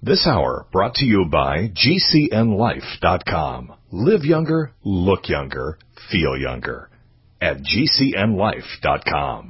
This hour brought to you by GCNLife.com. Live younger, look younger, feel younger. At GCNLife.com.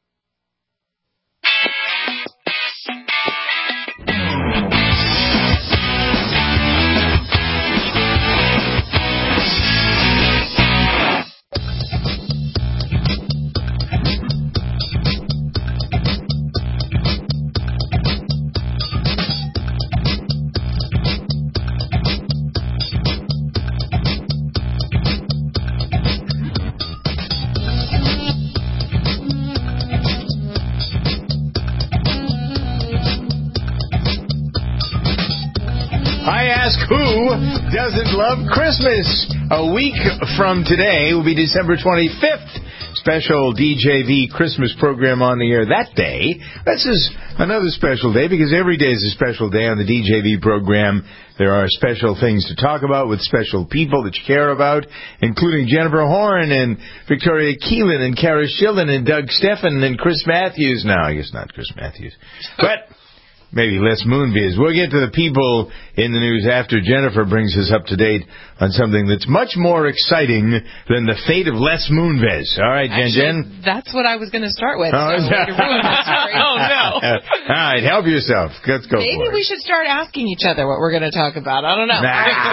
Who doesn't love Christmas? A week from today will be December 25th. Special DJV Christmas program on the air that day. This is another special day because every day is a special day on the DJV program. There are special things to talk about with special people that you care about, including Jennifer Horn and Victoria Keelan and Kara Schillen and Doug Steffen and Chris Matthews. No, I guess not Chris Matthews. But maybe Les Moonves. We'll get to the people in the news after Jennifer brings us up to date on something that's much more exciting than the fate of Les Moonves. All right, Jen? That's what I was going to start with. Oh, no. Oh, no. All right, help yourself. Let's go. Maybe we should start asking each other what we're going to talk about. I don't know.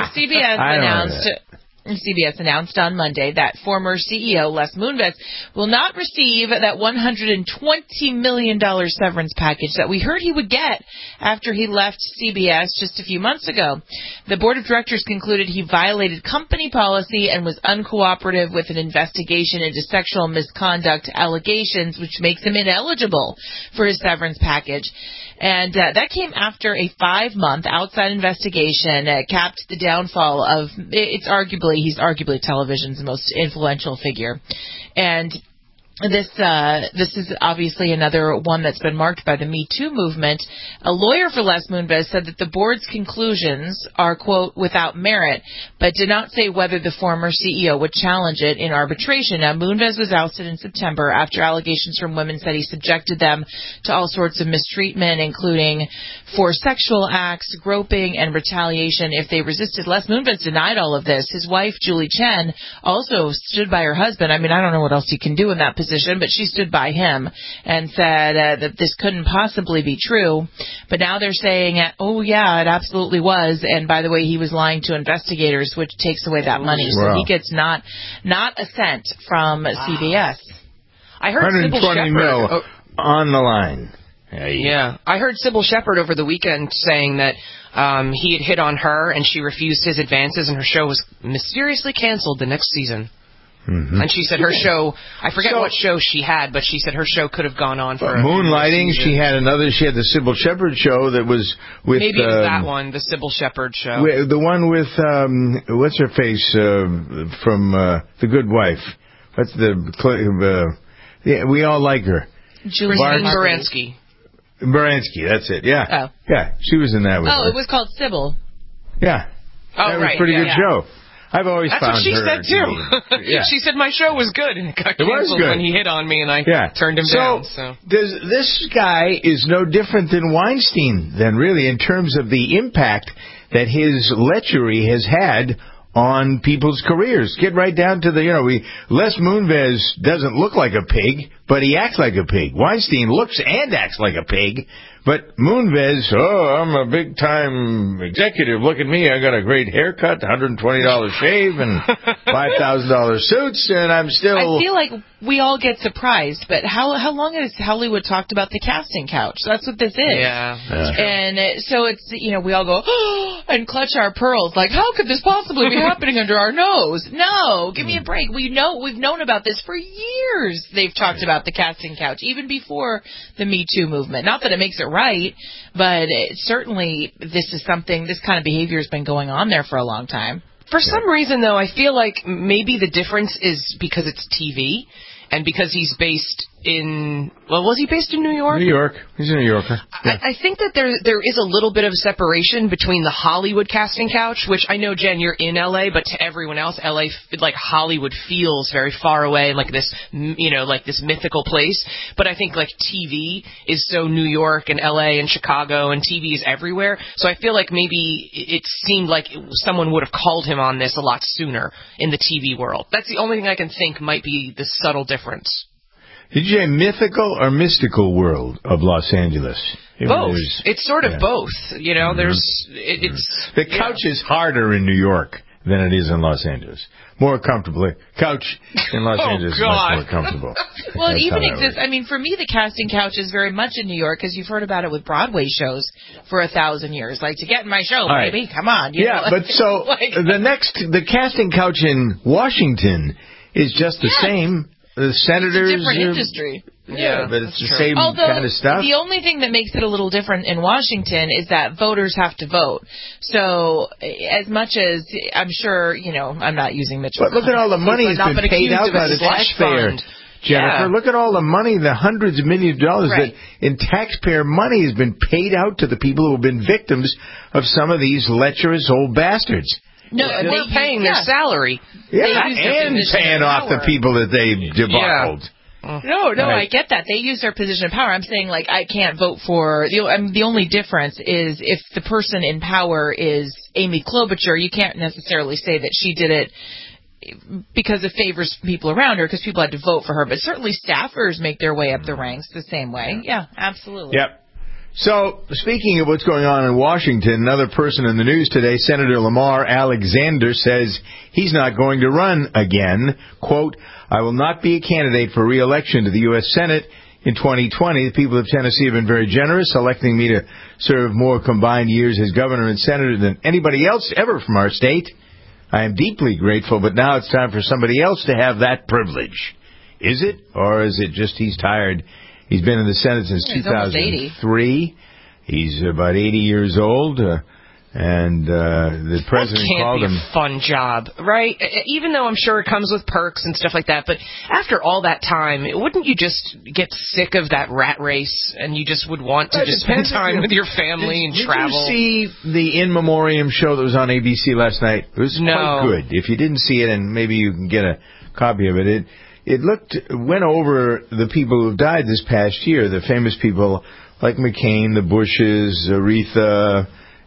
CBS announced on Monday that former CEO Les Moonves will not receive that $120 million severance package that we heard he would get after he left CBS just a few months ago. The board of directors concluded he violated company policy and was uncooperative with an investigation into sexual misconduct allegations, which makes him ineligible for his severance package. And that came after a 5-month outside investigation capped the downfall of, he's arguably television's most influential figure. And this is obviously another one that's been marked by the Me Too movement. A lawyer for Les Moonves said that the board's conclusions are, quote, without merit, but did not say whether the former CEO would challenge it in arbitration. Now, Moonves was ousted in September after allegations from women said he subjected them to all sorts of mistreatment, including for sexual acts, groping, and retaliation if they resisted. Les Moonves denied all of this. His wife, Julie Chen, also stood by her husband. I mean, I don't know what else you can do in that position, but she stood by him and said that this couldn't possibly be true. But now they're saying, oh, yeah, it absolutely was. And by the way, he was lying to investigators, which takes away that money. Wow. So he gets not a cent from CBS. I heard Sybil Shepard on the line. Yeah, I heard Sybil Shepard over the weekend saying that he had hit on her and she refused his advances and her show was mysteriously canceled the next season. Mm-hmm. And she said her show, I forget what show she had, but she said her show could have gone on for Moonlighting. She had the Sybil Shepard show that was with... Maybe it was that one, the Sybil Shepard show. The one with, what's her face from The Good Wife? What's yeah, we all like her. Christine Baranski. Baranski, that's it, yeah. Oh. Yeah, she was in that with her. It was called Sybil. Yeah. Oh, that was a pretty good show. I've always That's found what she said, too. Yeah. She said my show was good, and it got canceled when he hit on me, and I turned him down. So this guy is no different than Weinstein, then, really, in terms of the impact that his lechery has had on people's careers. Get right down to Les Moonves doesn't look like a pig, but he acts like a pig. Weinstein looks and acts like a pig, but Moonves, I'm a big-time executive. Look at me. I got a great haircut, $120 shave, and $5,000 suits, and I'm still... I feel like we all get surprised, but how long has Hollywood talked about the casting couch? That's what this is. Yeah. And so it's, we all go, and clutch our pearls, like, how could this possibly be happening under our nose? No, give me a break. We've known about this for years. They've talked about the casting couch, even before the Me Too movement. Not that it makes it right, but certainly this kind of behavior has been going on there for a long time. For some reason, though, I feel like maybe the difference is because it's TV and because he's based was he based in New York? New York. He's a New Yorker. Yeah. I think that there is a little bit of separation between the Hollywood casting couch, which I know, Jen, you're in LA, but to everyone else, LA, like Hollywood feels very far away, like this, like this mythical place. But I think like TV is so New York and LA and Chicago, and TV is everywhere. So I feel like maybe it seemed like someone would have called him on this a lot sooner in the TV world. That's the only thing I can think might be the subtle difference. Did you say mythical or mystical world of Los Angeles? Both. It's sort of both. There's it's the couch is harder in New York than it is in Los Angeles. More comfortably. Couch in Los Angeles is much more comfortable. Well, it even exists. I mean, for me, the casting couch is very much in New York, because you've heard about it with Broadway shows for 1,000 years. Like, to get in my show, baby, come on. But so the casting couch in Washington is just the same. The senators. It's a different industry. Yeah, but it's the same kind of stuff. The only thing that makes it a little different in Washington is that voters have to vote. So, as much as I'm sure, I'm not using Mitch. But look at all the money that's been paid out by the taxpayer, Jennifer. Look at all the money, the hundreds of millions of dollars that in taxpayer money has been paid out to the people who have been victims of some of these lecherous old bastards. No, they're paying their salary. Yeah, and paying off the people that they debauched. No, I get that. They use their position of power. I'm saying, like, I can't vote for... the only difference is if the person in power is Amy Klobuchar, you can't necessarily say that she did it because it favors people around her, because people had to vote for her. But certainly staffers make their way up the ranks the same way. Yeah, absolutely. Yep. So, speaking of what's going on in Washington, another person in the news today, Senator Lamar Alexander, says he's not going to run again. Quote, I will not be a candidate for re-election to the U.S. Senate in 2020. The people of Tennessee have been very generous, electing me to serve more combined years as governor and senator than anybody else ever from our state. I am deeply grateful, but now it's time for somebody else to have that privilege. Is it? Or is it just he's tired? He's been in the Senate since 2003. He's about 80 years old, and the president called him. It can't be a fun job, right? Even though I'm sure it comes with perks and stuff like that, but after all that time, wouldn't you just get sick of that rat race, and you just would want to just spend time with your family and travel? Did you see the In Memoriam show that was on ABC last night? It was quite good. If you didn't see it, and maybe you can get a copy of it, it went over the people who died this past year, the famous people like McCain, the Bushes, Aretha,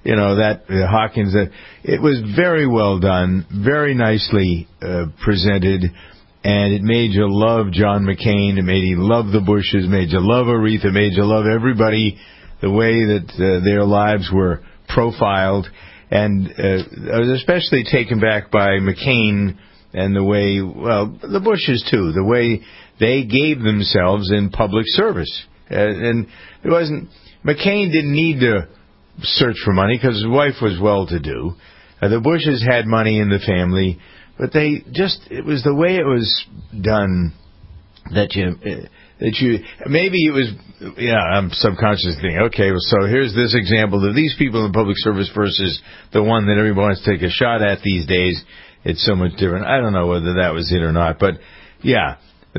Hawkins. It was very well done, very nicely presented, and it made you love John McCain. It made you love the Bushes, made you love Aretha, made you love everybody, the way that their lives were profiled. And I was especially taken back by McCain and the way, the Bushes too, the way they gave themselves in public service. And it wasn't, McCain didn't need to search for money because his wife was well-to-do. The Bushes had money in the family, but it was the way it was done that you, maybe it was, I'm subconsciously thinking, okay, so here's this example of these people in public service versus the one that everybody wants to take a shot at these days. It's so much different. I don't know whether that was it or not, but yeah,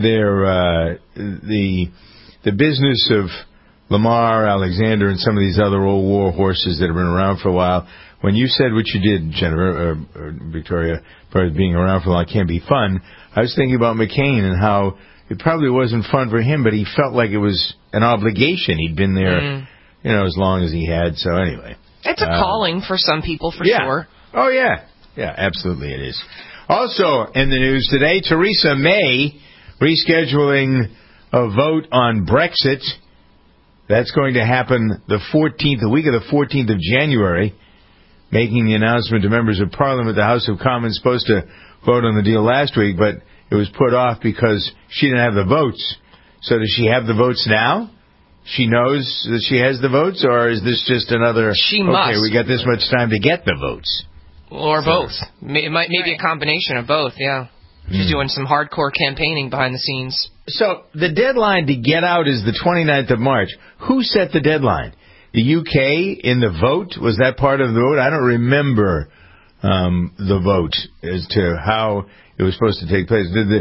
the business of Lamar Alexander and some of these other old war horses that have been around for a while. When you said what you did, Jennifer, or Victoria, for being around for a while can't be fun, I was thinking about McCain and how it probably wasn't fun for him, but he felt like it was an obligation. He'd been there, as long as he had. So anyway, it's a calling for some people, for sure. Oh yeah. Yeah, absolutely it is. Also in the news today, Theresa May rescheduling a vote on Brexit. That's going to happen the week of the 14th of January, making the announcement to members of Parliament. The House of Commons supposed to vote on the deal last week, but it was put off because she didn't have the votes. So does she have the votes now? She knows that she has the votes, or is this just another, she must. Okay, we got this much time to get the votes? Or both. It might be a combination of both, yeah. She's doing some hardcore campaigning behind the scenes. So the deadline to get out is the 29th of March. Who set the deadline? The UK in the vote? Was that part of the vote? I don't remember the vote as to how it was supposed to take place.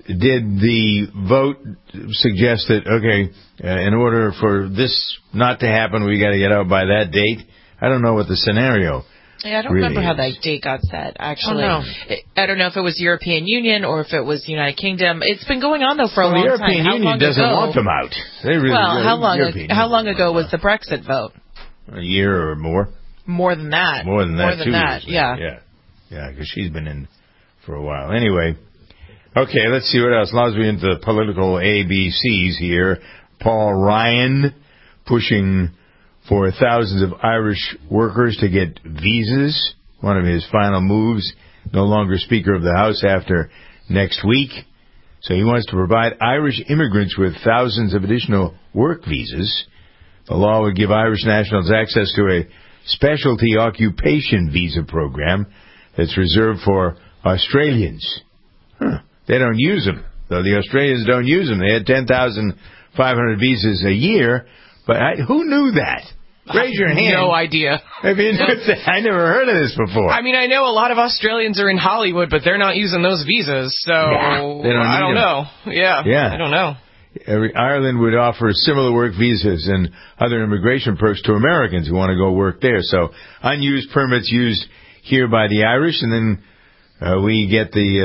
did the vote suggest that, okay, in order for this not to happen, we got to get out by that date? I don't know what the scenario Yeah, I don't really remember how is. that date got set, actually. Oh, no. I don't know if it was European Union or if it was United Kingdom. It's been going on, though, for a long the time. European How Union long doesn't ago, want them out. They really Well, how long European ago was the Brexit vote? A year or more. More than that. More than that, too. Yeah. Yeah, because she's been in for a while. Anyway, okay, let's see what else. As long as we're into the political ABCs here, Paul Ryan pushing for thousands of Irish workers to get visas. One of his final moves. No longer Speaker of the House after next week. So he wants to provide Irish immigrants with thousands of additional work visas. The law would give Irish nationals access to a specialty occupation visa program that's reserved for Australians. They don't use them, though the Australians don't use them. They had 10,500 visas a year, but who knew that? Raise your hand. No idea. I mean, I never heard of this before. I mean, I know a lot of Australians are in Hollywood, but they're not using those visas, so I don't know. Yeah, I don't know. Ireland would offer similar work visas and other immigration perks to Americans who want to go work there. So unused permits used here by the Irish, and then we get the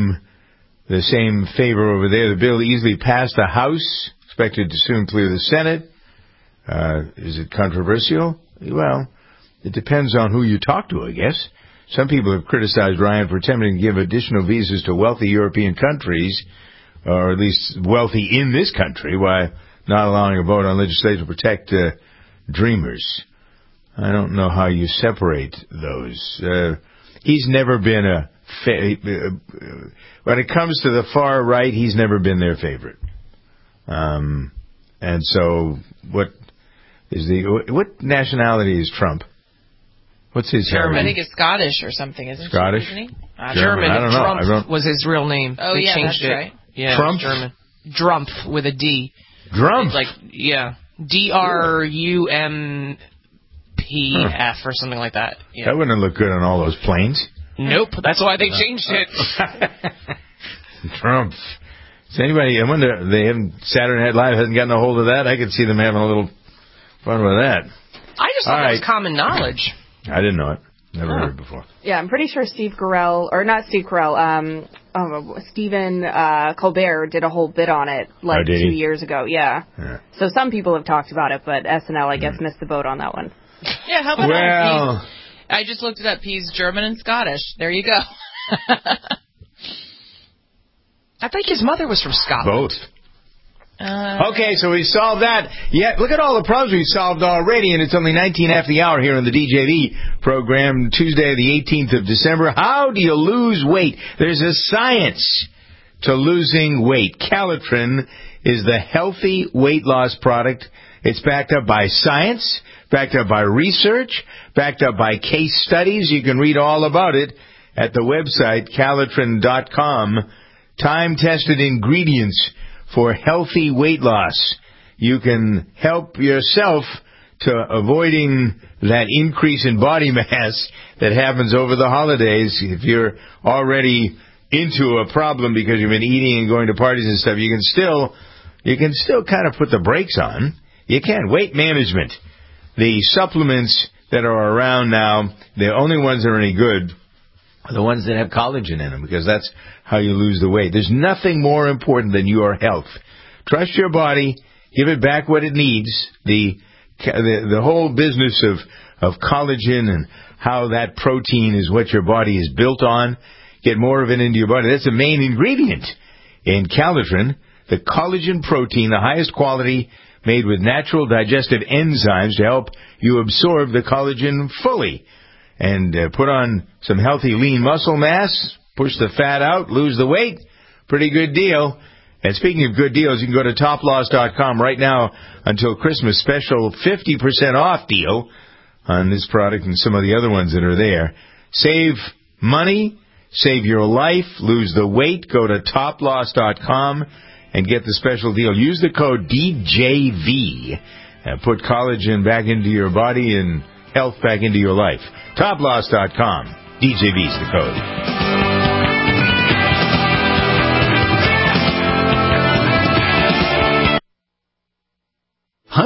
same favor over there. The bill easily passed the House, expected to soon clear the Senate. Is it controversial? Well, it depends on who you talk to, I guess. Some people have criticized Ryan for attempting to give additional visas to wealthy European countries, or at least wealthy in this country, while not allowing a vote on legislation to protect dreamers. I don't know how you separate those. He's never been when it comes to the far right, he's never been their favorite. And so, what nationality is Trump? What's his German. heritage? I think it's Scottish or something, isn't Scottish? Isn't he? German. I don't know. Trump was his real name. Oh, they yeah, changed that's it. right. Yeah, Trump? German. Drumpf with a D. Drumpf? DRUMPF or something like that. Yeah. That wouldn't look good on all those planes. Nope, that's why they changed it. Trump. Is anybody, I wonder, Saturday Night Live hasn't gotten a hold of that? I could see them having a little fun with that. I just thought that was common knowledge. I didn't know it. Never heard it before. Yeah, I'm pretty sure Stephen Colbert did a whole bit on it 2 years ago. Yeah. So some people have talked about it, but SNL, I guess, missed the boat on that one. Yeah, how about that? I just looked it up. He's German and Scottish. There you go. I think his mother was from Scotland. Both. Okay, so we solved that. Yeah, look at all the problems we solved already, and it's only 19 after the hour here on the DJV program, Tuesday, the 18th of December. How do you lose weight? There's a science to losing weight. Calitrin is the healthy weight loss product. It's backed up by science, backed up by research, backed up by case studies. You can read all about it at the website, Calitrin.com. Time-tested ingredients for healthy weight loss. You can help yourself to avoiding that increase in body mass that happens over the holidays. If you're already into a problem because you've been eating and going to parties and stuff, you can still kind of put the brakes on. You can. Weight management. The supplements that are around now, the only ones that are any good are the ones that have collagen in them, because that's how you lose the weight. There's nothing more important than your health. Trust your body. Give it back what it needs. The whole business of collagen and how that protein is what your body is built on. Get more of it into your body. That's the main ingredient in Calitrin. The collagen protein, the highest quality, made with natural digestive enzymes to help you absorb the collagen fully. And put on some healthy lean muscle mass, push the fat out, lose the weight. Pretty good deal. And speaking of good deals, you can go to toploss.com right now until Christmas. Special 50% off deal on this product and some of the other ones that are there. Save money, save your life, lose the weight. Go to toploss.com and get the special deal. Use the code DJV and put collagen back into your body and health back into your life. Toploss.com. DJV's the code.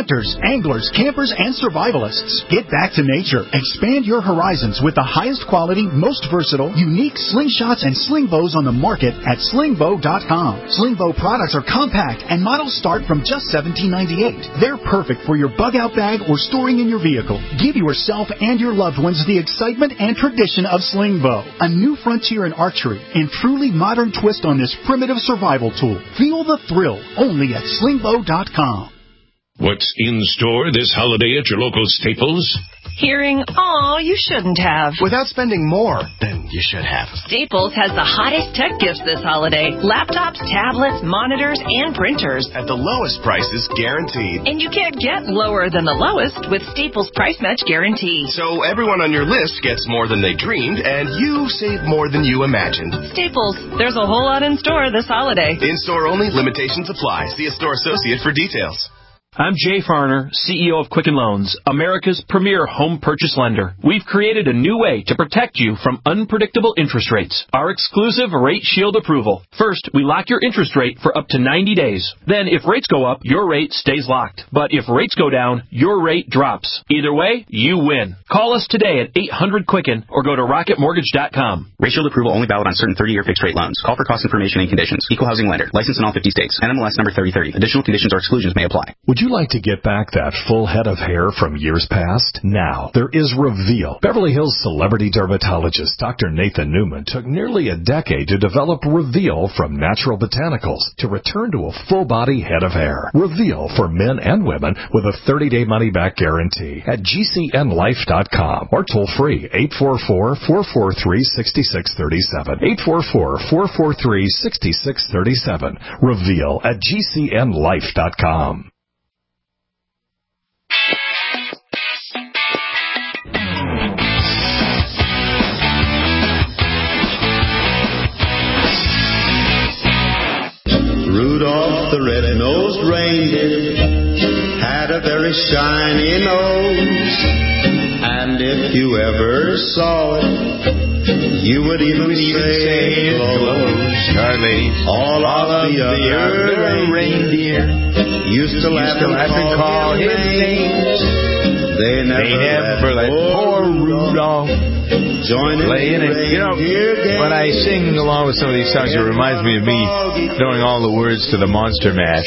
Hunters, anglers, campers, and survivalists, get back to nature. Expand your horizons with the highest quality, most versatile, unique slingshots and sling bows on the market at slingbow.com. Sling bow products are compact and models start from just $17.98. They're perfect for your bug-out bag or storing in your vehicle. Give yourself and your loved ones the excitement and tradition of sling bow, a new frontier in archery and truly modern twist on this primitive survival tool. Feel the thrill only at slingbow.com. What's in store this holiday at your local Staples? Hearing, "Aw, you shouldn't have," without spending more than you should have. Staples has the hottest tech gifts this holiday. Laptops, tablets, monitors, and printers. At the lowest prices guaranteed. And you can't get lower than the lowest with Staples Price Match Guarantee. So everyone on your list gets more than they dreamed, and you save more than you imagined. Staples, there's a whole lot in store this holiday. In-store only, limitations apply. See a store associate for details. I'm Jay Farner, CEO of Quicken Loans, America's premier home purchase lender. We've created a new way to protect you from unpredictable interest rates. Our exclusive Rate Shield approval. First, we lock your interest rate for up to 90 days. Then, if rates go up, your rate stays locked. But if rates go down, your rate drops. Either way, you win. Call us today at 800-QUICKEN or go to rocketmortgage.com. Rate Shield approval only valid on certain 30-year fixed-rate loans. Call for cost information and conditions. Equal housing lender. Licensed in all 50 states. NMLS number 3030. Additional conditions or exclusions may apply. Would you like to get back that full head of hair from years past? Now, there is Reveal. Beverly Hills celebrity dermatologist Dr. Nathan Newman took nearly a decade to develop Reveal from natural botanicals to return to a full-body head of hair. Reveal for men and women with a 30-day money-back guarantee at GCNlife.com or toll-free 844-443-6637. 844-443-6637. Reveal at GCNlife.com. Rudolph the red-nosed reindeer had a very shiny nose, and if you ever saw it, you would even say it glows. All of the other reindeer used to laugh and call his names. They never let poor Rudolph join in. When I sing along with some of these songs, it reminds me of me knowing all the words to the Monster Mash.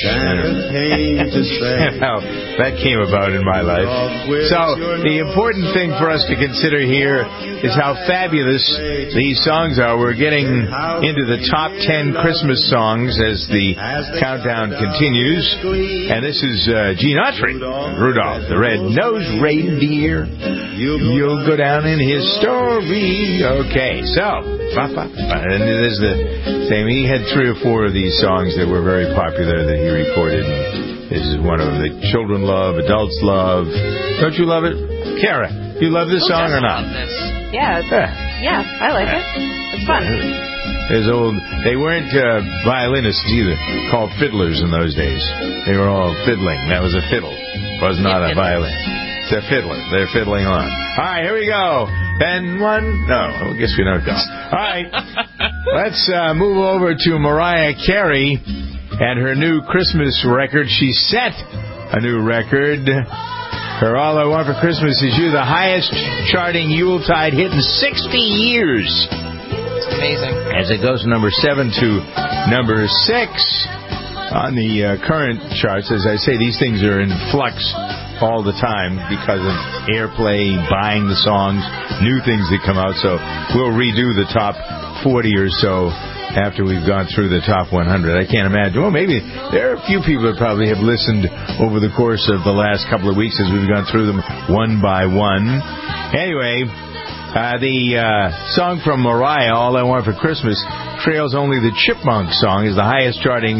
How that came about in my life. So the important thing for us to consider here is how fabulous these songs are. We're getting into the top 10 Christmas songs as the countdown continues. And this is Gene Autry, Rudolph the Red-Nosed Reindeer. You'll go down in history. Okay, so, and there's the same. He had 3 or 4 of these songs that were very popular that he recorded. This is one of them that children love, adults love. Don't you love it? Kara, you love this song or not? Yeah, I like it. It's fun. They weren't violinists either, called fiddlers in those days. They were all fiddling. That was a fiddle. It was not a violin. It's a fiddler. They're fiddling on. All right, here we go. Ben one. No, I guess we don't go. All right. Let's move over to Mariah Carey and her new Christmas record. She set a new record. Her All I Want for Christmas Is You, the highest charting Yuletide hit in 60 years. It's amazing. As it goes from number 7 to number 6 on the current charts. As I say, these things are in flux all the time because of airplay, buying the songs, new things that come out. So we'll redo the top 40 or so after we've gone through the top 100. I can't imagine. Well, maybe there are a few people that probably have listened over the course of the last couple of weeks as we've gone through them one by one. Anyway, the song from Mariah, All I Want for Christmas, trails only the Chipmunk song, is the highest charting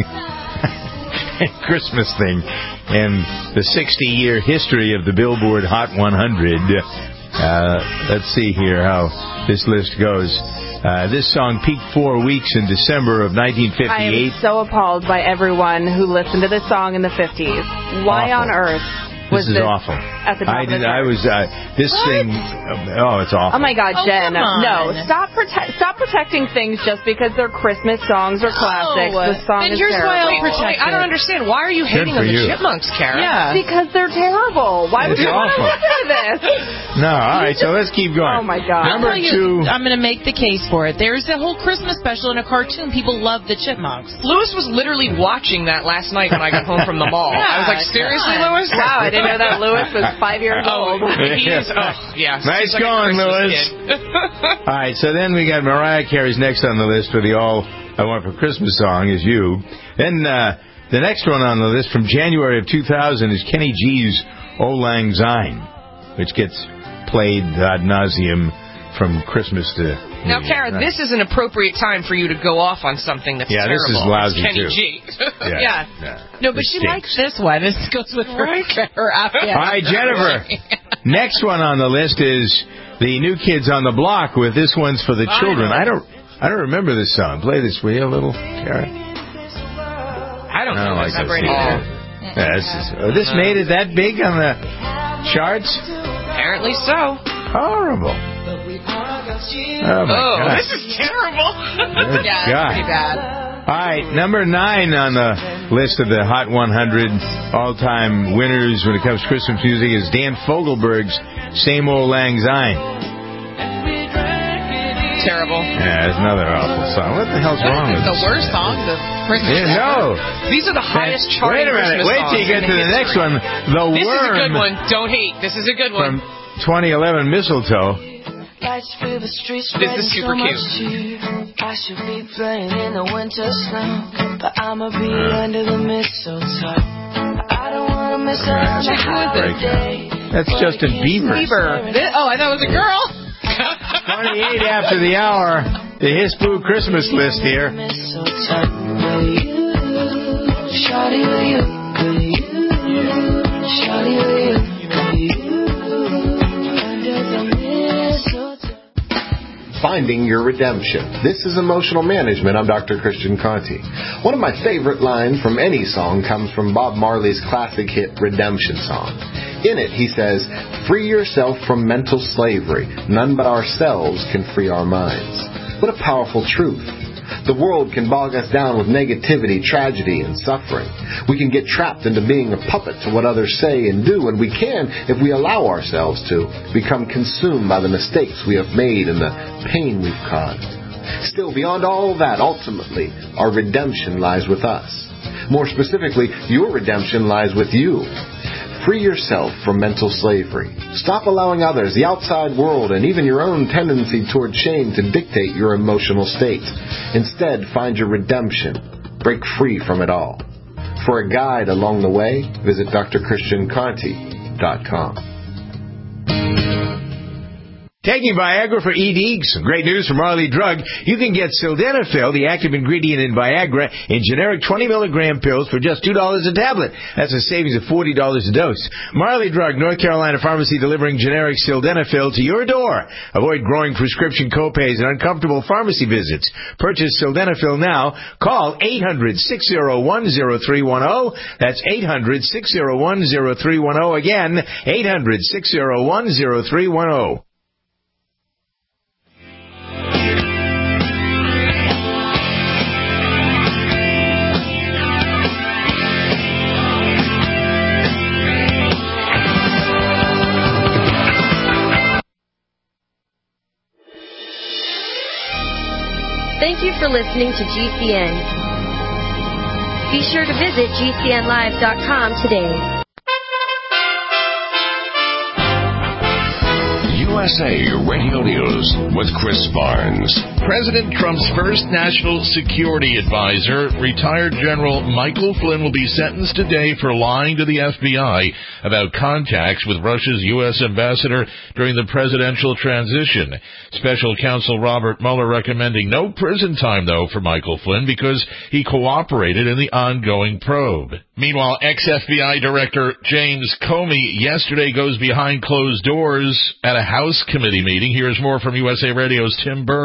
Christmas thing in the 60-year history of the Billboard Hot 100. Let's see here how this list goes. This song peaked 4 weeks in December of 1958. I am so appalled by everyone who listened to this song in the 50s. Why on earth This is awful. At the top of the this thing. Oh, it's awful. Oh my God, Jen! No, stop protecting things just because they're Christmas songs or classics. The song is here's terrible. why I'll protect I don't understand. Why are you hating on the Chipmunks, Kara? Yeah, because they're terrible. Why would you want to listen to this? No, all right. So let's keep going. Oh my God. Number 2. I'm going to make the case for it. There's a whole Christmas special in a cartoon. People love the Chipmunks. Lewis was literally watching that last night when I got home from the mall. I was like, seriously, Lewis? Wow, I didn't know that Lewis was 5 years old. He is. Yeah. Nice going, Lewis. All right, so then we got Mariah Carey's next on the list for the All I Want for Christmas song is You. Then the next one on the list from January of 2000 is Kenny G's Auld Lang Syne, which gets played ad nauseum from Christmas to Now, Kara, this is an appropriate time for you to go off on something that's terrible. This is lousy, Kenny too. G. No, but she likes this one. This goes with her outfit. All right, Jennifer. Next one on the list is the New Kids on the Block with This One's for the Children. I don't remember this song. Play this for you a little, Kara. I don't remember it all. This made it that big on the charts? Apparently so. Horrible. Oh, my God. This is terrible. Yeah, it's pretty bad. All right, number 9 on the list of the Hot 100 all-time winners when it comes to Christmas music is Dan Fogelberg's Same Old Lang Syne. Terrible. Yeah, it's another awful song. What the hell's wrong with this? The worst songs of Christmas. Yeah, no. These are the highest charting Christmas songs. Wait till you get to the next one. The Worm. This is a good one. Don't hate. This is a good one. From 2011, Mistletoe. This is super cute. I should be playing in the winter snow, but I'ma be under the mistletoe. I don't wanna miss another holiday. That's Justin Bieber. Oh, I thought it was a girl. 28 after the hour. The Hiss Boo Christmas list here. Finding your redemption. This is Emotional Management. I'm Dr. Christian Conti. One of my favorite lines from any song comes from Bob Marley's classic hit Redemption Song. In it, he says, "Free yourself from mental slavery. None but ourselves can free our minds." What a powerful truth. The world can bog us down with negativity, tragedy, and suffering. We can get trapped into being a puppet to what others say and do, and we can, if we allow ourselves to, become consumed by the mistakes we have made and the pain we've caused. Still, beyond all that, ultimately, our redemption lies with us. More specifically, your redemption lies with you. Free yourself from mental slavery. Stop allowing others, the outside world, and even your own tendency toward shame to dictate your emotional state. Instead, find your redemption. Break free from it all. For a guide along the way, visit drchristianconti.com. Taking Viagra for ED, some great news from Marley Drug. You can get Sildenafil, the active ingredient in Viagra, in generic 20-milligram pills for just $2 a tablet. That's a savings of $40 a dose. Marley Drug, North Carolina pharmacy delivering generic Sildenafil to your door. Avoid growing prescription copays and uncomfortable pharmacy visits. Purchase Sildenafil now. Call 800-601-0310. That's 800-601-0310. Again, 800-601-0310. Thank you for listening to GCN. Be sure to visit GCNlive.com today. USA Radio News with Chris Barnes. President Trump's first national security advisor, retired General Michael Flynn, will be sentenced today for lying to the FBI about contacts with Russia's U.S. ambassador during the presidential transition. Special counsel Robert Mueller recommending no prison time, though, for Michael Flynn because he cooperated in the ongoing probe. Meanwhile, ex-FBI Director James Comey yesterday goes behind closed doors at a House committee meeting. Here's more from USA Radio's Tim Berg.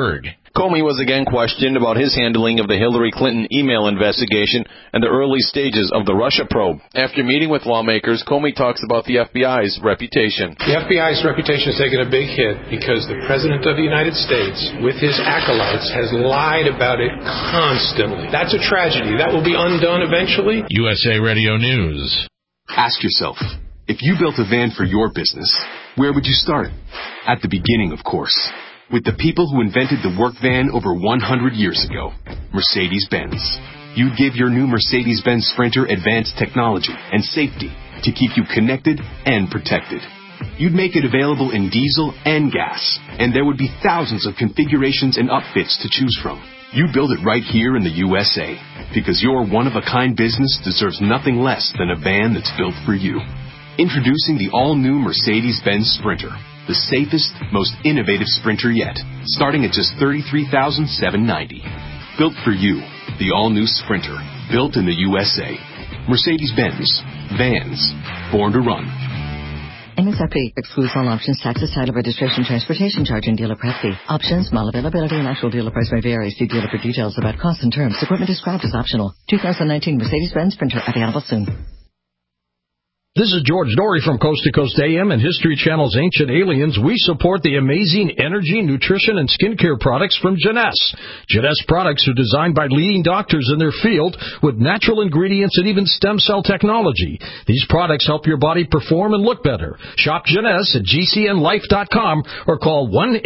Comey was again questioned about his handling of the Hillary Clinton email investigation and the early stages of the Russia probe. After meeting with lawmakers, Comey talks about the FBI's reputation. The FBI's reputation has taken a big hit because the President of the United States, with his acolytes, has lied about it constantly. That's a tragedy. That will be undone eventually. USA Radio News. Ask yourself, if you built a van for your business, where would you start? At the beginning, of course. With the people who invented the work van over 100 years ago, Mercedes-Benz. You'd give your new Mercedes-Benz Sprinter advanced technology and safety to keep you connected and protected. You'd make it available in diesel and gas, and there would be thousands of configurations and upfits to choose from. You build it right here in the USA, because your one-of-a-kind business deserves nothing less than a van that's built for you. Introducing the all-new Mercedes-Benz Sprinter. The safest, most innovative Sprinter yet, starting at just $33,790. Built for you, the all-new Sprinter, built in the USA. Mercedes-Benz, vans, born to run. MSRP excludes all options, taxes, title, registration, transportation charge, and dealer prep fee. Options, model availability, and actual dealer price may vary. See dealer for details about costs and terms. Equipment described as optional. 2019 Mercedes-Benz Sprinter available soon. This is George Dory from Coast to Coast AM and History Channel's Ancient Aliens. We support the amazing energy, nutrition, and skincare products from Jeunesse. Jeunesse products are designed by leading doctors in their field with natural ingredients and even stem cell technology. These products help your body perform and look better. Shop Jeunesse at GCNlife.com or call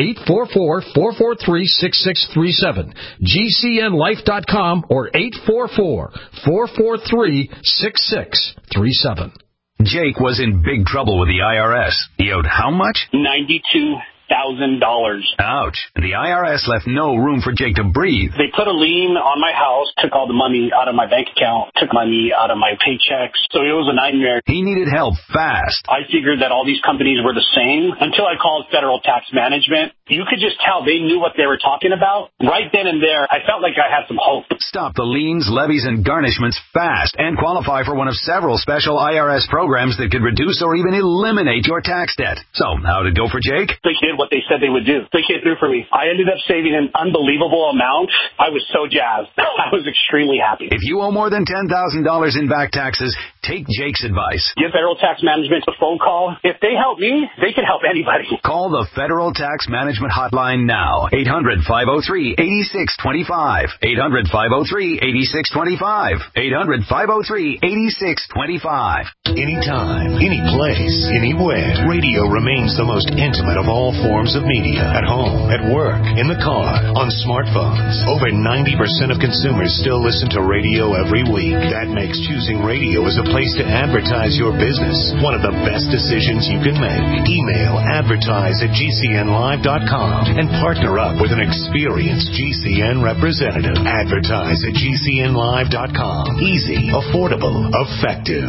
1-844-443-6637. GCNlife.com or 844-443-6637. Jake was in big trouble with the IRS. He owed how much? $92,000. Ouch. The IRS left no room for Jake to breathe. They put a lien on my house, took all the money out of my bank account, took money out of my paychecks. So it was a nightmare. He needed help fast. I figured that all these companies were the same until I called Federal Tax Management. You could just tell they knew what they were talking about. Right then and there, I felt like I had some hope. Stop the liens, levies, and garnishments fast and qualify for one of several special IRS programs that could reduce or even eliminate your tax debt. So, how did it go for Jake? They did what they said they would do. They came through for me. I ended up saving an unbelievable amount. I was so jazzed. I was extremely happy. If you owe more than $10,000 in back taxes, take Jake's advice. Give Federal Tax Management a phone call. If they help me, they can help anybody. Call the Federal Tax Management Hotline now. 800-503-8625. 800-503-8625. 800-503-8625. Anytime, any place, anywhere. Radio remains the most intimate of all forms of media. At home, at work, in the car, on smartphones. Over 90% of consumers still listen to radio every week. That makes choosing radio as a place to advertise your business one of the best decisions you can make. Email advertise@gcnlive.com and partner up with an experienced GCN representative. Advertise at GCNlive.com. Easy, affordable, effective.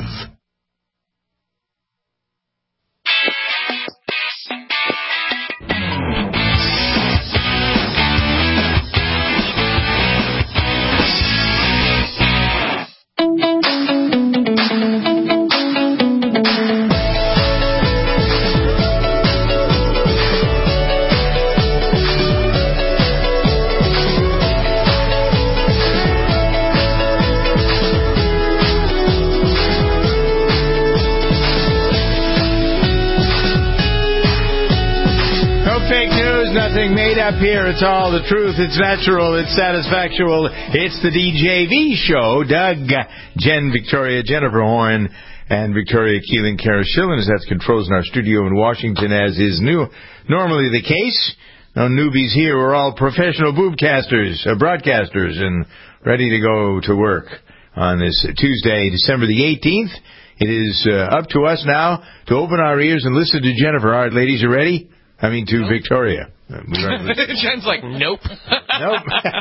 Nothing made up here. It's all the truth. It's natural. It's satisfactual. It's the DJV show. Doug, Jen, Victoria, Jennifer Horn, and Victoria Keeling. Kara Schillen is at controls in our studio in Washington, as is normally the case. No newbies here. We're all professional broadcasters, and ready to go to work on this Tuesday, December the 18th. It is up to us now to open our ears and listen to Jennifer. All right, ladies, you ready? I mean, to Victoria. Jen's like, nope. Nope.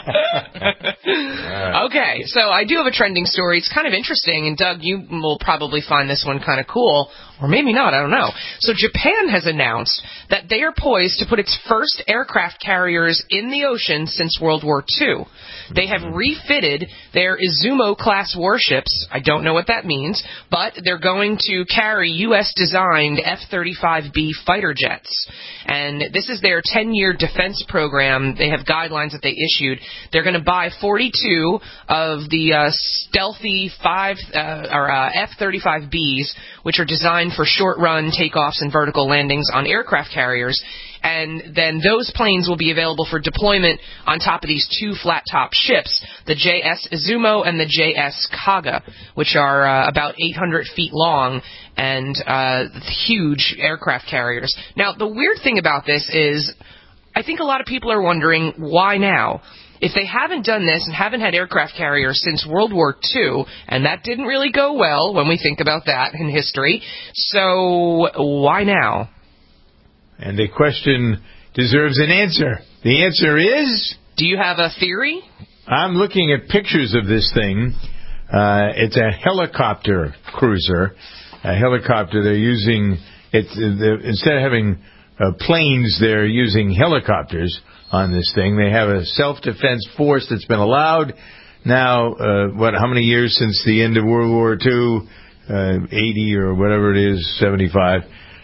Okay, so I do have a trending story. It's kind of interesting, and Doug, you will probably find this one kind of cool, or maybe not, I don't know. So Japan has announced that they are poised to put its first aircraft carriers in the ocean since World War II. They have refitted their Izumo-class warships. I don't know what that means, but they're going to carry U.S.-designed F-35B fighter jets. And this is their 10-year defense program. They have guidelines that they issued. They're going to buy 42 of the stealthy F-35Bs, which are designed for short-run takeoffs and vertical landings on aircraft carriers. And then those planes will be available for deployment on top of these two flat-top ships, the JS Izumo and the JS Kaga, which are about 800 feet long and huge aircraft carriers. Now, the weird thing about this is I think a lot of people are wondering, why now? If they haven't done this and haven't had aircraft carriers since World War II, and that didn't really go well when we think about that in history, so why now? And the question deserves an answer. The answer is... Do you have a theory? I'm looking at pictures of this thing. It's a helicopter cruiser. A helicopter, they're using... instead of having planes, they're using helicopters on this thing. They have a self-defense force that's been allowed now, how many years since the end of World War II? 80 or whatever it is, 75.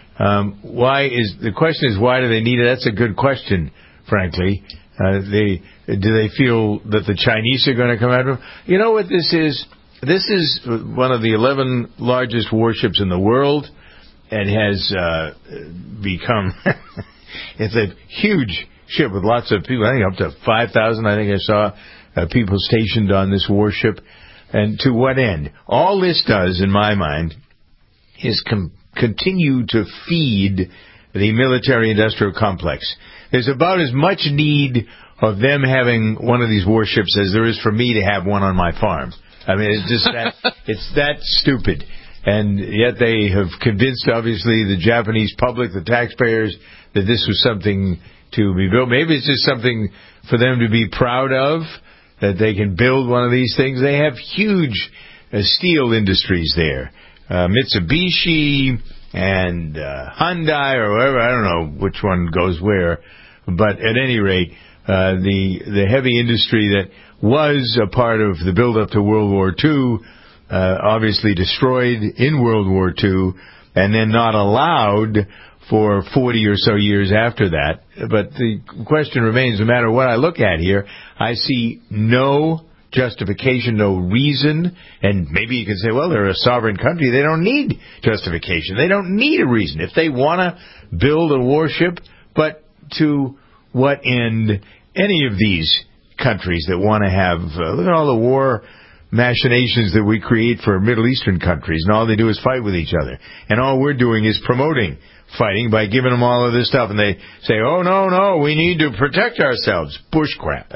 The question is, why do they need it? That's a good question, frankly. Do they feel that the Chinese are going to come after them? You know what this is? This is one of the 11 largest warships in the world. It has become, it's a huge ship with lots of people. I think up to 5,000, I think I saw people stationed on this warship. And to what end? All this does, in my mind, is continue to feed the military-industrial complex. There's about as much need of them having one of these warships as there is for me to have one on my farm. I mean, it's just that, it's that stupid. And yet they have convinced, obviously, the Japanese public, the taxpayers, that this was something to be built. Maybe it's just something for them to be proud of, that they can build one of these things. They have huge steel industries there. Mitsubishi and Hyundai or whatever, I don't know which one goes where, but at any rate, the heavy industry that was a part of the build-up to World War II, obviously destroyed in World War II, and then not allowed for 40 or so years after that. But the question remains, no matter what I look at here, I see no justification, no reason, and maybe you can say, well, they're a sovereign country. They don't need justification. They don't need a reason. If they want to build a warship, but to what end? Any of these countries that want to have, look at all the war machinations that we create for Middle Eastern countries, and all they do is fight with each other. And all we're doing is promoting fighting by giving them all of this stuff, and they say, oh, no, we need to protect ourselves. Bushcraft.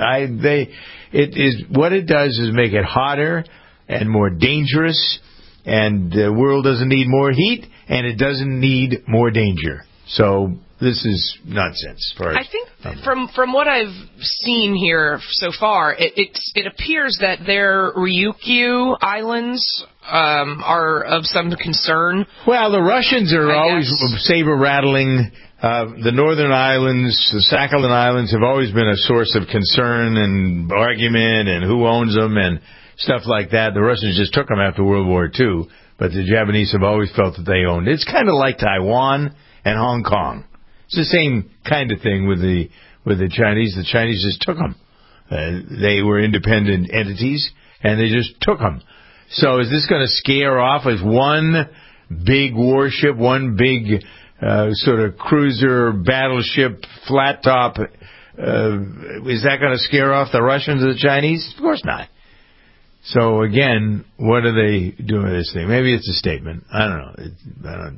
What it does is make it hotter and more dangerous, and the world doesn't need more heat, and it doesn't need more danger. So this is nonsense. I think from what I've seen here so far, it appears that their Ryukyu Islands are of some concern. Well, the Russians are always saber-rattling. The Northern Islands, the Sakhalin Islands, have always been a source of concern and argument and who owns them and stuff like that. The Russians just took them after World War II, but the Japanese have always felt that they owned it. It's kind of like Taiwan and Hong Kong. It's the same kind of thing with the Chinese. The Chinese just took them. They were independent entities, and they just took them. So is this going to scare off as one big warship, one big sort of cruiser, battleship, flat top? Is that going to scare off the Russians or the Chinese? Of course not. So again, what are they doing with this thing? Maybe it's a statement. I don't know.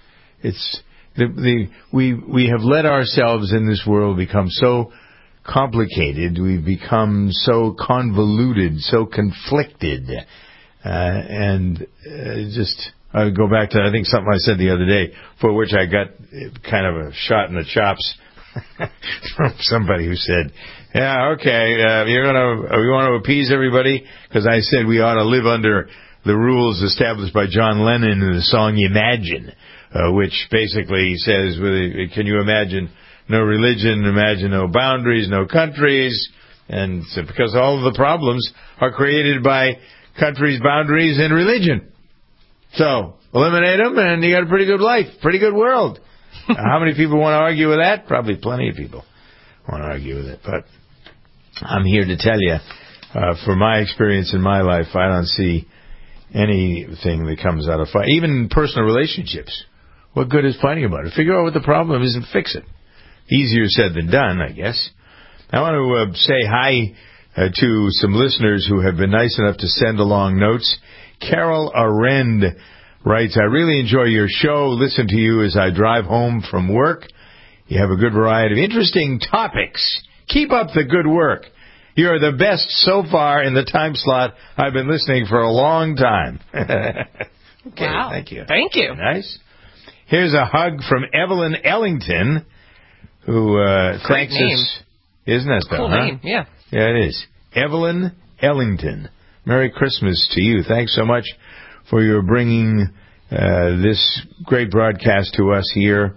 We have let ourselves in this world become so complicated. We've become so convoluted, so conflicted, I go back to, I think, something I said the other day, for which I got kind of a shot in the chops from somebody who said, yeah, okay, we want to appease everybody, because I said we ought to live under the rules established by John Lennon in the song Imagine, which basically says, can you imagine no religion, imagine no boundaries, no countries, and so, because all of the problems are created by countries, boundaries, and religion. So, eliminate them, and you got a pretty good life, pretty good world. How many people want to argue with that? Probably plenty of people want to argue with it. But I'm here to tell you, from my experience in my life, I don't see anything that comes out of fight. Even personal relationships. What good is fighting about it? Figure out what the problem is and fix it. Easier said than done, I guess. I want to say hi to some listeners who have been nice enough to send along notes. Carol Arend writes, I really enjoy your show. Listen to you as I drive home from work. You have a good variety of interesting topics. Keep up the good work. You're the best so far in the time slot. I've been listening for a long time. Okay, wow. Thank you. Thank you. Nice. Here's a hug from Evelyn Ellington, who thanks us. Isn't that cool name? Yeah. Yeah, it is. Evelyn Ellington. Merry Christmas to you. Thanks so much for your bringing this great broadcast to us here.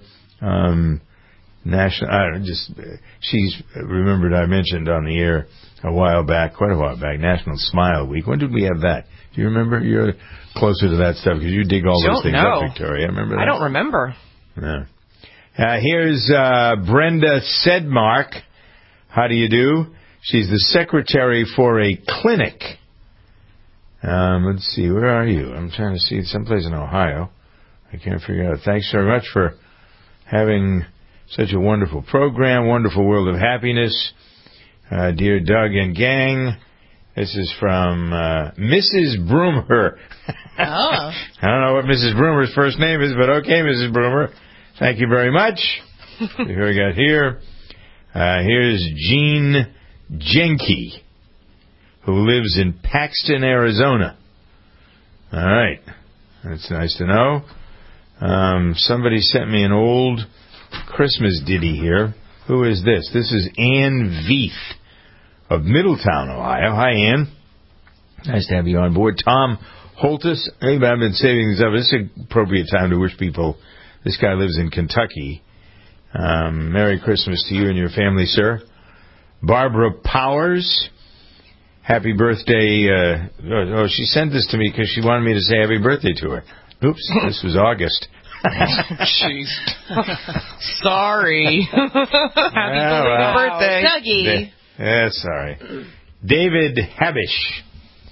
She's remembered I mentioned on the air quite a while back, National Smile Week. When did we have that? Do you remember? You're closer to that stuff because you dig all those things up, Victoria. Remember that? I don't remember. No. Here's Brenda Sedmark. How do you do? She's the secretary for a clinic. Let's see, where are you? I'm trying to see someplace in Ohio. I can't figure out. Thanks very much for having such a wonderful program, wonderful world of happiness. Dear Doug and gang, this is from Mrs. Broomer. Oh. I don't know what Mrs. Broomer's first name is, but okay, Mrs. Broomer. Thank you very much. Who we got here? Here's Jean Jenke, who lives in Paxton, Arizona. All right. That's nice to know. Somebody sent me an old Christmas ditty here. Who is this? This is Ann Veith of Middletown, Ohio. Hi, Ann. Nice to have you on board. Tom Holtus. Maybe I've been saving these up. This is an appropriate time to wish people. This guy lives in Kentucky. Merry Christmas to you and your family, sir. Barbara Powers. Happy birthday. She sent this to me because she wanted me to say happy birthday to her. Oops, this was August. Jeez. Sorry. Happy birthday. Dougie. Yeah, sorry. David Habish,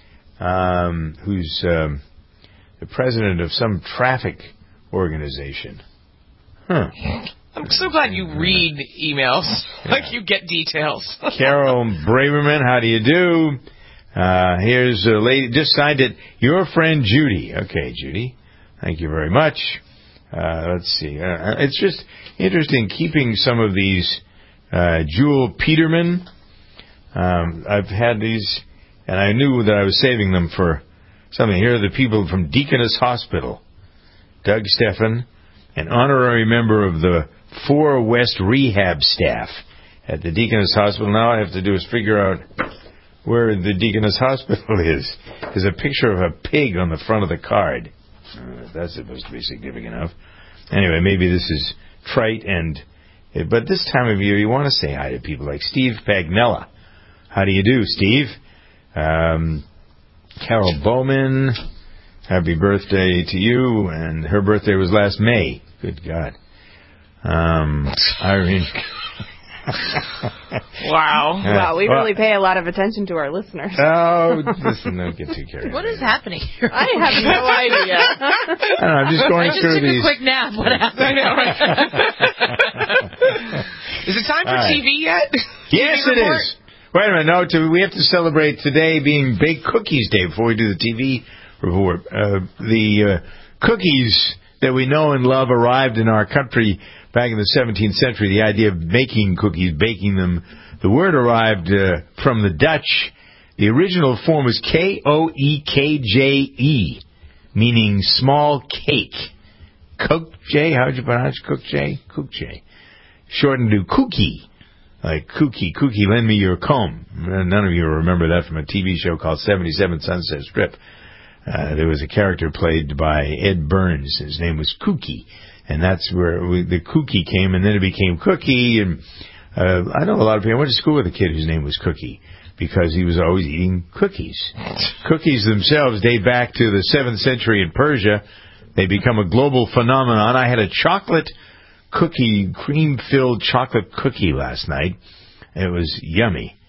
who's the president of some traffic organization. Huh. I'm so glad you read emails. Yeah. Like you get details. Carol Braverman, how do you do? Here's a lady, just signed it, your friend Judy. Okay, Judy. Thank you very much. Let's see. It's just interesting keeping some of these. Jewel Peterman. I've had these, and I knew that I was saving them for something. Here are the people from Deaconess Hospital. Doug Steffen, an honorary member of the 4 West Rehab staff at the Deaconess Hospital. Now all I have to do is figure out where the Deaconess Hospital is. There's a picture of a pig on the front of the card. That's supposed to be significant enough. Anyway, maybe this is trite, but this time of year you want to say hi to people like Steve Pagnella. How do you do, Steve? Carol Bowman, happy birthday to you, and her birthday was last May. Good God. Irene. Wow. Wow, we really pay a lot of attention to our listeners. Oh, listen, don't get too carried away. What is happening here? I have no idea. I don't know, I'm just going through these. I just took a quick nap. What happened? I know, right? Is it time for TV yet? Yes, it is. Wait a minute. No, we have to celebrate today being Baked Cookies Day before we do the TV report. The cookies that we know and love arrived in our country back in the 17th century. The idea of making cookies, baking them, the word arrived from the Dutch. The original form was Koekje, meaning small cake. Koekje, how'd you pronounce Koekje? Koekje. Shortened to Kookie. Like Kookie, lend me your comb. None of you remember that from a TV show called 77 Sunset Strip. There was a character played by Ed Burns. His name was Kookie. And that's where the Kookie came, and then it became Cookie. And I know a lot of people. I went to school with a kid whose name was Cookie because he was always eating cookies. Cookies themselves date back to the 7th century in Persia. They become a global phenomenon. I had a chocolate cookie, cream-filled chocolate cookie last night. It was yummy.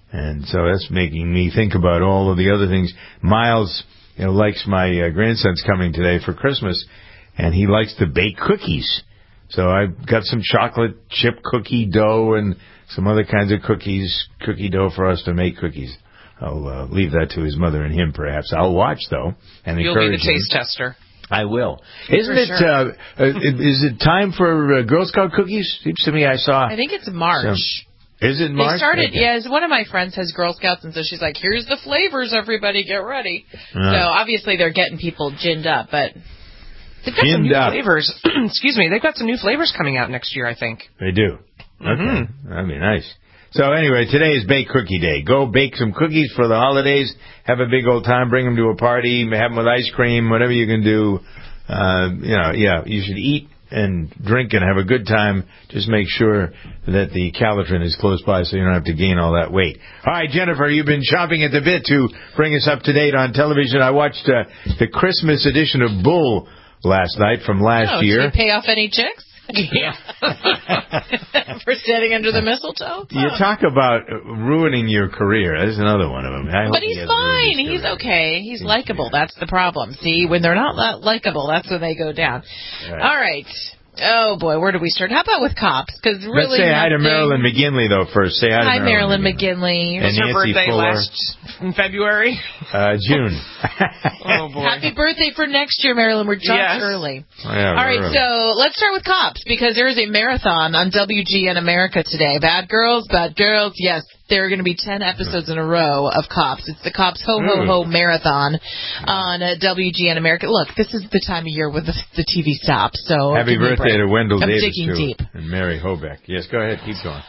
And so that's making me think about all of the other things. Miles, likes my grandson's coming today for Christmas, and he likes to bake cookies. So I've got some chocolate chip cookie dough and some other kinds of cookie dough for us to make cookies. I'll leave that to his mother and him, perhaps. I'll watch, though, and You'll encourage be the taste tester. I will. Isn't it? Sure. Is it time for Girl Scout cookies? Seems to me I saw. I think it's March. Is it March? They started. Okay. Yeah, one of my friends has Girl Scouts, and so she's like, "Here's the flavors, everybody, get ready." So obviously they're getting people ginned up, but they've got some new flavors. Excuse me, they've got some new flavors coming out next year, I think. They do. Okay, that'd be nice. So anyway, today is Bake Cookie Day. Go bake some cookies for the holidays. Have a big old time. Bring them to a party. Have them with ice cream. Whatever you can do. You should eat and drink and have a good time. Just make sure that the Calitrin is close by so you don't have to gain all that weight. All right, Jennifer, you've been chomping at the bit to bring us up to date on television. I watched the Christmas edition of Bull last night from last year. Did you pay off any chicks? Yeah. For standing under the mistletoe? You talk about ruining your career. There's another one of them. But he's fine. He's okay. He's likable. That's the problem. See, when they're not likable, that's when they go down. Right. All right. Oh, boy, where do we start? How about with cops? Because really, let's say hi to Marilyn McGinley, though, first. Say hi to Marilyn McGinley. And was her birthday Fuller. in February? June. Oh, boy. Happy birthday for next year, Marilyn. We're just early. Yeah, all right, so let's start with cops, because there is a marathon on WGN America today. Bad girls, yes. There are going to be 10 episodes in a row of Cops. It's the Cops Ho Ho Ho Marathon on WGN America. Look, this is the time of year when the TV stops. So happy birthday to Wendell Davis, digging too, deep. And Mary Hobeck. Yes, go ahead. Keep going.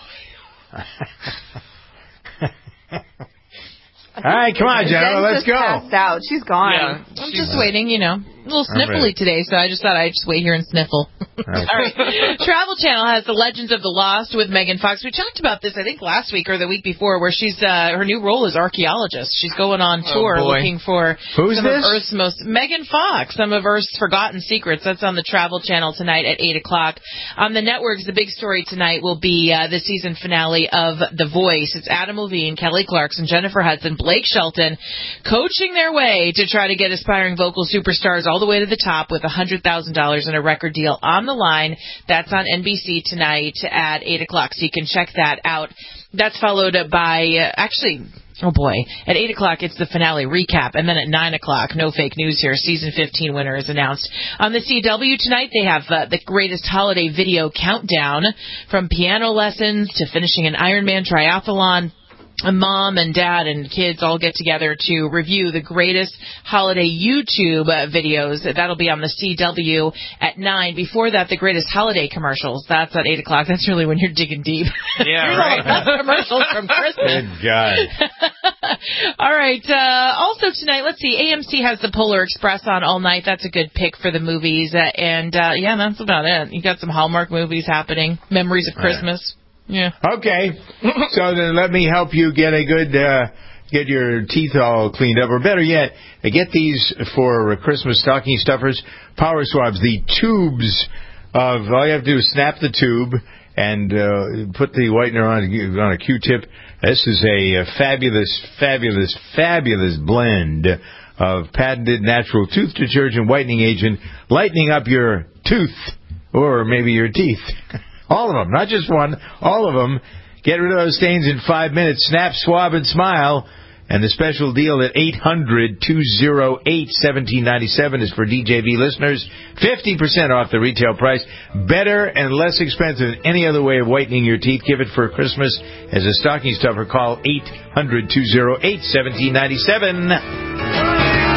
All right, come on, Jennifer. Let's go. Passed out. She's gone. Yeah, I'm just waiting, A little sniffly today, so I just thought I'd just wait here and sniffle. All right. Travel Channel has The Legends of the Lost with Megan Fox. We talked about this, I think, last week or the week before, where she's her new role is archaeologist. She's going on tour looking for of Earth's most... Megan Fox, some of Earth's forgotten secrets. That's on the Travel Channel tonight at 8 o'clock. On the networks, the big story tonight will be the season finale of The Voice. It's Adam Levine, Kelly Clarkson, Jennifer Hudson, Blake Shelton, coaching their way to try to get aspiring vocal superstars all the way to the top with $100,000 in a record deal on the line. That's on NBC tonight at 8 o'clock, so you can check that out. That's followed by, at 8 o'clock it's the finale recap, and then at 9 o'clock, no fake news here, season 15 winner is announced. On the CW tonight, they have the greatest holiday video countdown, from piano lessons to finishing an Ironman triathlon. Mom and dad and kids all get together to review the greatest holiday YouTube videos. That'll be on the CW at 9. Before that, the greatest holiday commercials. That's at 8 o'clock. That's really when you're digging deep. Yeah, right. Commercials from Christmas. Good God. All right. Also tonight, let's see. AMC has the Polar Express on all night. That's a good pick for the movies. That's about it. You got some Hallmark movies happening. Memories of Christmas. Yeah. Okay. So then let me help you get a good, get your teeth all cleaned up, or better yet, get these for Christmas stocking stuffers, Power Swabs, the tubes of, all you have to do is snap the tube and put the whitener on a Q-tip. This is a fabulous blend of patented natural tooth detergent whitening agent, lightening up your tooth, or maybe your teeth. All of them, not just one, all of them. Get rid of those stains in 5 minutes. Snap, swab, and smile. And the special deal at 800-208-1797 is for DJV listeners. 50% off the retail price. Better and less expensive than any other way of whitening your teeth. Give it for Christmas as a stocking stuffer. Call 800-208-1797.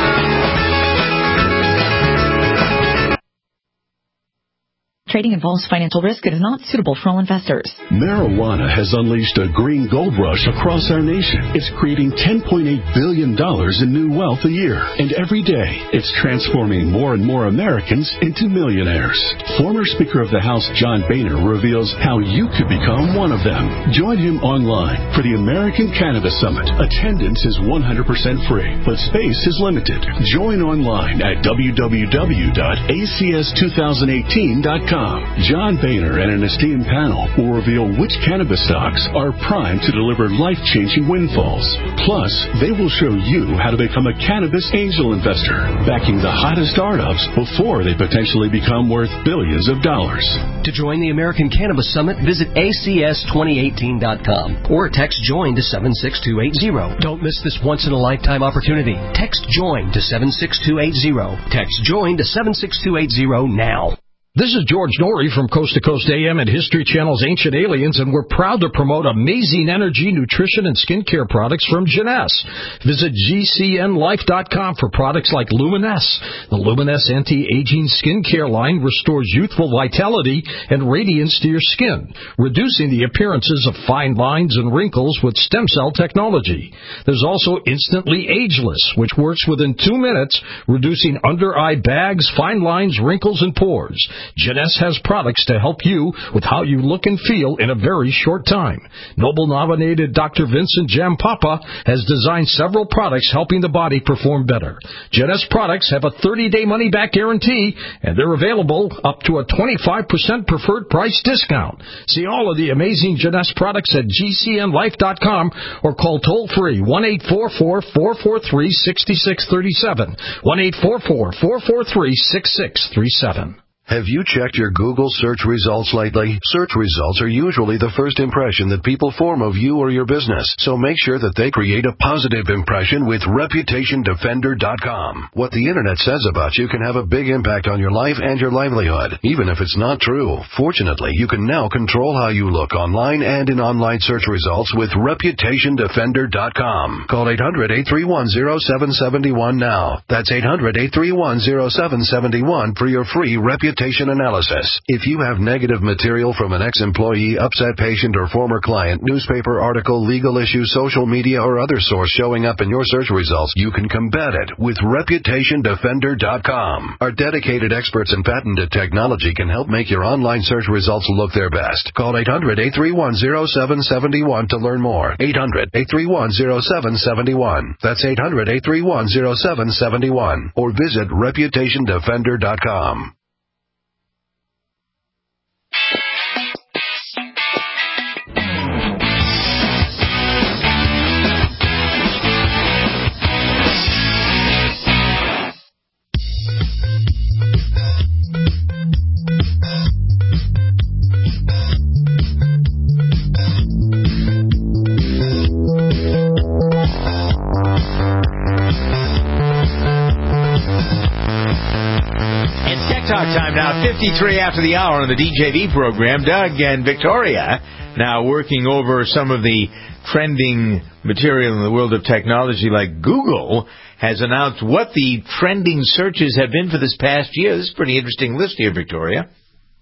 Trading involves financial risk and is not suitable for all investors. Marijuana has unleashed a green gold rush across our nation. It's creating $10.8 billion in new wealth a year. And every day, it's transforming more and more Americans into millionaires. Former Speaker of the House John Boehner reveals how you could become one of them. Join him online for the American Cannabis Summit. Attendance is 100% free, but space is limited. Join online at www.acs2018.com. SmartFounds.com. John Boehner and an esteemed panel will reveal which cannabis stocks are primed to deliver life-changing windfalls. Plus, they will show you how to become a cannabis angel investor, backing the hottest startups before they potentially become worth billions of dollars. To join the American Cannabis Summit, visit ACS2018.com or text JOIN to 76280. Don't miss this once-in-a-lifetime opportunity. Text JOIN to 76280. Text JOIN to 76280 now. This is George Norrie from Coast to Coast AM and History Channel's Ancient Aliens, and we're proud to promote amazing energy, nutrition, and skincare products from Jeunesse. Visit GCNLife.com for products like Luminesse. The Luminesse anti-aging skincare line restores youthful vitality and radiance to your skin, reducing the appearances of fine lines and wrinkles with stem cell technology. There's also Instantly Ageless, which works within 2 minutes, reducing under-eye bags, fine lines, wrinkles, and pores. Jeunesse has products to help you with how you look and feel in a very short time. Nobel-nominated Dr. Vincent Jampapa has designed several products helping the body perform better. Jeunesse products have a 30-day money-back guarantee, and they're available up to a 25% preferred price discount. See all of the amazing Jeunesse products at GCNLife.com or call toll-free 1-844-443-6637, 1-844-443-6637. Have you checked your Google search results lately? Search results are usually the first impression that people form of you or your business, so make sure that they create a positive impression with ReputationDefender.com. What the Internet says about you can have a big impact on your life and your livelihood, even if it's not true. Fortunately, you can now control how you look online and in online search results with ReputationDefender.com. Call 800-831-0771 now. That's 800-831-0771 for your free reputation analysis. If you have negative material from an ex-employee, upset patient, or former client, newspaper article, legal issue, social media, or other source showing up in your search results, you can combat it with ReputationDefender.com. Our dedicated experts in patented technology can help make your online search results look their best. Call 800-831-0771 to learn more. 800-831-0771. That's 800-831-0771. Or visit ReputationDefender.com. Time now, 53 after the hour on the DJV program. Doug and Victoria now working over some of the trending material in the world of technology, like Google has announced what the trending searches have been for this past year. This is a pretty interesting list here, Victoria.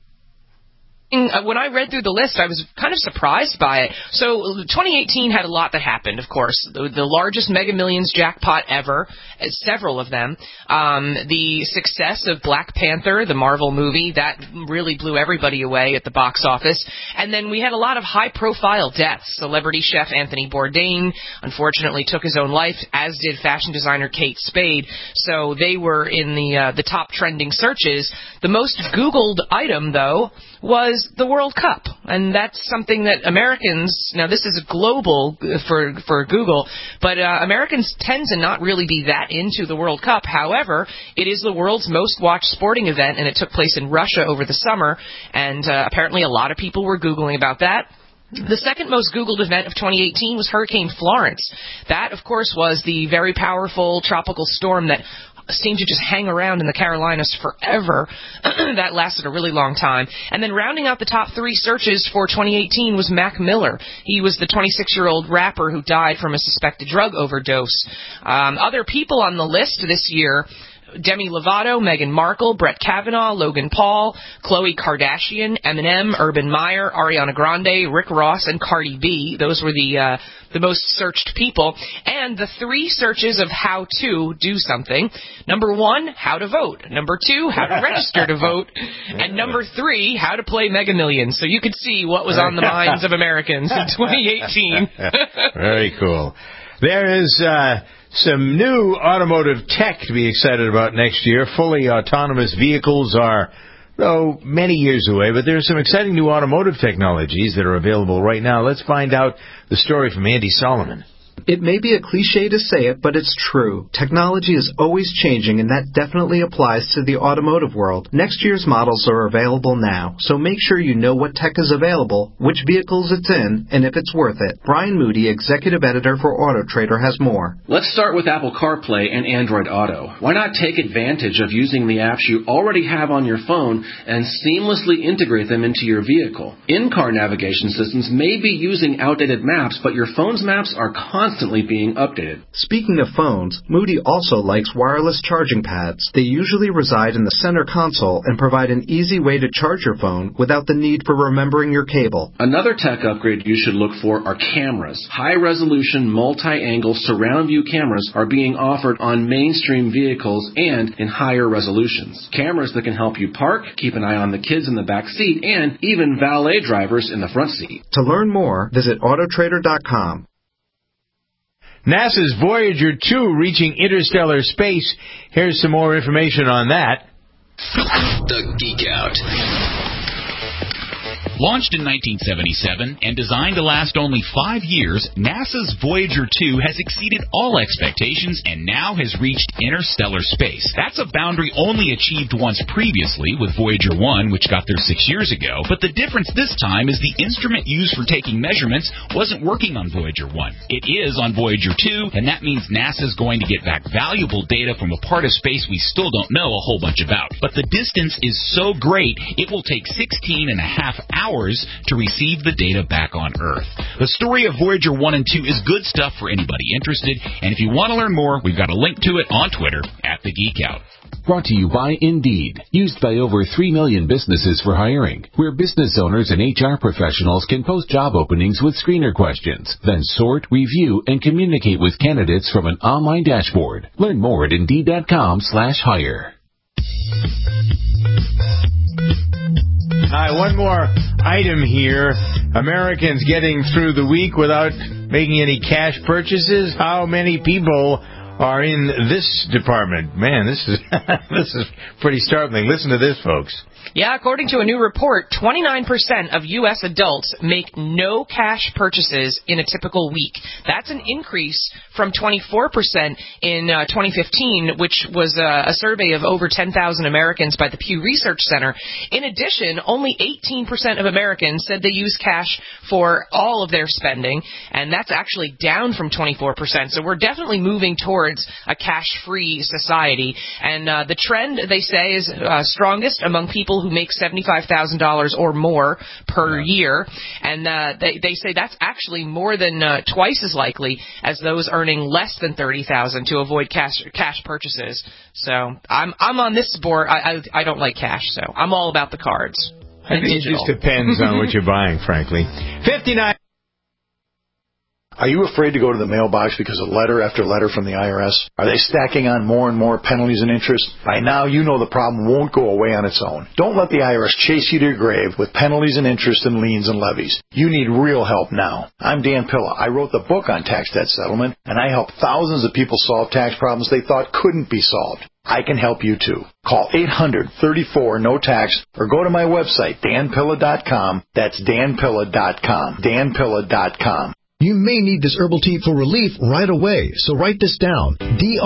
When I read through the list, I was kind of surprised by it. So 2018 had a lot that happened, of course. The largest Mega Millions jackpot ever, several of them. The success of Black Panther, the Marvel movie, that really blew everybody away at the box office. And then we had a lot of high-profile deaths. Celebrity chef Anthony Bourdain unfortunately took his own life, as did fashion designer Kate Spade. So they were in the top trending searches. The most Googled item, though, was the World Cup, and that's something that Americans, now this is global for Google, but Americans tend to not really be that into the World Cup. However, it is the world's most watched sporting event, and it took place in Russia over the summer, and apparently a lot of people were Googling about that. The second most Googled event of 2018 was Hurricane Florence. That, of course, was the very powerful tropical storm that seemed to just hang around in the Carolinas forever. That lasted a really long time. And then rounding out the top three searches for 2018 was Mac Miller. He was the 26-year-old rapper who died from a suspected drug overdose. Other people on the list this year: Demi Lovato, Meghan Markle, Brett Kavanaugh, Logan Paul, Khloe Kardashian, Eminem, Urban Meyer, Ariana Grande, Rick Ross, and Cardi B. Those were the most searched people. And the three searches of how to do something. Number 1, how to vote. Number 2, how to register to vote. And number 3, how to play Mega Millions. So you could see what was on the minds of Americans in 2018. Very cool. There is some new automotive tech to be excited about next year. Fully autonomous vehicles are though many years away, but there are some exciting new automotive technologies that are available right now. Let's find out the story from Andy Solomon. It may be a cliche to say it, but it's true. Technology is always changing, and that definitely applies to the automotive world. Next year's models are available now, so make sure you know what tech is available, which vehicles it's in, and if it's worth it. Brian Moody, executive editor for AutoTrader, has more. Let's start with Apple CarPlay and Android Auto. Why not take advantage of using the apps you already have on your phone and seamlessly integrate them into your vehicle? In-car navigation systems may be using outdated maps, but your phone's maps are constantly being updated. Speaking of phones, Moody also likes wireless charging pads. They usually reside in the center console and provide an easy way to charge your phone without the need for remembering your cable. Another tech upgrade you should look for are cameras. High-resolution, multi-angle surround view cameras are being offered on mainstream vehicles and in higher resolutions. Cameras that can help you park, keep an eye on the kids in the back seat, and even valet drivers in the front seat. To learn more, visit Autotrader.com. NASA's Voyager 2 reaching interstellar space. Here's some more information on that. The Geek Out. Launched in 1977 and designed to last only 5 years, NASA's Voyager 2 has exceeded all expectations and now has reached interstellar space. That's a boundary only achieved once previously with Voyager 1, which got there 6 years ago, but the difference this time is the instrument used for taking measurements wasn't working on Voyager 1. It is on Voyager 2, and that means NASA's going to get back valuable data from a part of space we still don't know a whole bunch about. But the distance is so great, it will take 16 and a half hours to receive the data back on Earth. The story of Voyager 1 and 2 is good stuff for anybody interested, and if you want to learn more, we've got a link to it on Twitter @TheGeekOut. Brought to you by Indeed, used by over 3 million businesses for hiring, where business owners and HR professionals can post job openings with screener questions, then sort, review, and communicate with candidates from an online dashboard. Learn more at Indeed.com/hire. Hi, one more item here. Americans getting through the week without making any cash purchases. How many people are in this department? Man, this is pretty startling. Listen to this, folks. Yeah, according to a new report, 29% of U.S. adults make no cash purchases in a typical week. That's an increase from 24% in 2015, which was a survey of over 10,000 Americans by the Pew Research Center. In addition, only 18% of Americans said they use cash for all of their spending, and that's actually down from 24%. So we're definitely moving towards a cash-free society. And the trend, they say, is strongest among people who make $75,000 or more per year, and they say that's actually more than twice as likely as those earning less than $30,000 to avoid cash purchases. So I'm on this board. I don't like cash, so I'm all about the cards. I think it just depends on what you're buying, frankly. 59. Are you afraid to go to the mailbox because of letter after letter from the IRS? Are they stacking on more and more penalties and interest? By now, you know the problem won't go away on its own. Don't let the IRS chase you to your grave with penalties and interest and liens and levies. You need real help now. I'm Dan Pilla. I wrote the book on tax debt settlement, and I help thousands of people solve tax problems they thought couldn't be solved. I can help you too. Call 800-34-NO-TAX or go to my website, danpilla.com. That's danpilla.com. danpilla.com. You may need this herbal tea for relief right away, so write this down.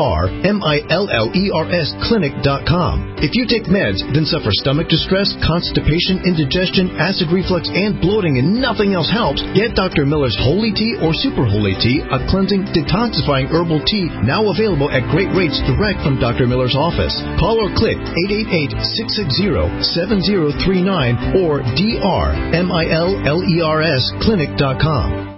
DRMILLERS clinic.com. If you take meds, then suffer stomach distress, constipation, indigestion, acid reflux, and bloating, and nothing else helps, get Dr. Miller's Holy Tea or Super Holy Tea, a cleansing, detoxifying herbal tea, now available at great rates direct from Dr. Miller's office. Call or click 888-660-7039 or DRMILLERS clinic.com.